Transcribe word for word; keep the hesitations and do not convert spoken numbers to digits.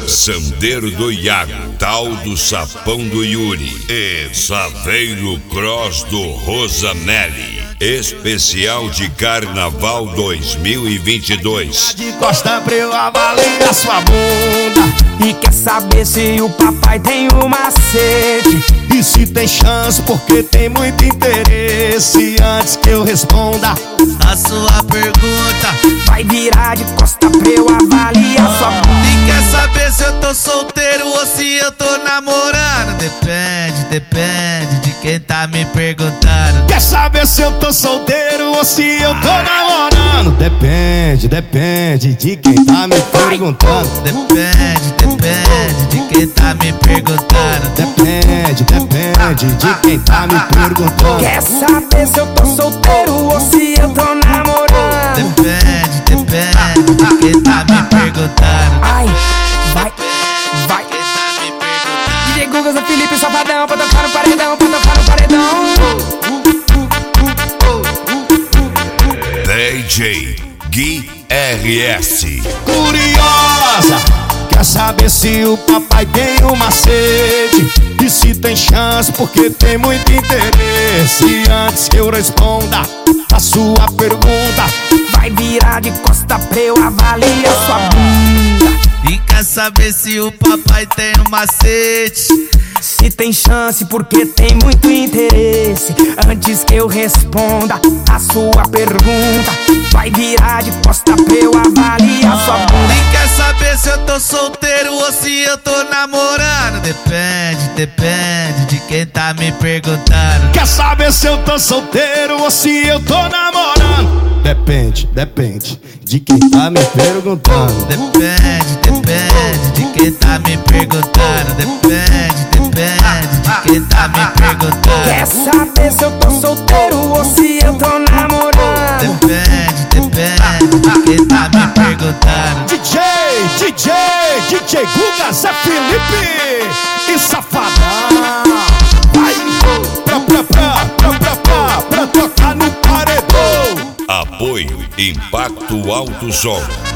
Sandeiro do Iago, Tal do Sapão do Yuri e Saveiro Cross do Rosanelli. Especial de Carnaval dois mil e vinte e dois. De costa pra eu avaliar sua bunda. E quer saber se o papai tem um macete? E se tem chance, porque tem muito interesse. Antes que eu responda a sua pergunta, vai virar de costa pra eu avaliar sua bunda. E quer saber se eu tô solteiro ou se eu tô namorando? Depende, depende de quem tá me perguntando. Quer saber se eu tô solteiro ou se eu tô namorando? Depende, depende de quem tá me perguntando. Depende, depende de quem tá me perguntando. Depende, depende de quem tá me perguntando. Quer saber se eu tô solteiro ou se eu tô namorando? Depende, depende de quem tá me perguntando. Ai, vai, vai. D J Guga, Zé Felipe, Safadão, pra tocar no paredão, pra tocar no paredão. D J Gui R S. Curiosa, quer saber se o papai tem um macete? E se tem chance, porque tem muito interesse. Antes que eu responda a sua pergunta, vai virar de costa pra eu avaliar sua bunda. E quer saber se o papai tem um macete? Se tem chance, porque tem muito interesse. Antes que eu responda a sua pergunta, vai virar de costa pra eu avaliar sua bunda. E quer saber se eu tô solteiro ou se eu tô namorando? Depende, depende de quem tá me perguntando. Quer saber se eu tô solteiro ou se eu tô namorando? Depende, depende de quem tá me perguntando. Depende, depende de quem tá me perguntando. Depende, depende de quem tá me perguntando. Quer saber se eu tô solteiro ou se eu tô namorando? Depende, depende de quem tá me perguntando. D J, D J, D J Guga, Zé Felipe e Safadão. Vai, pra, pra, pra, pra, pra, pra, pra tocar no paredão. Apoio Impacto Alto Som.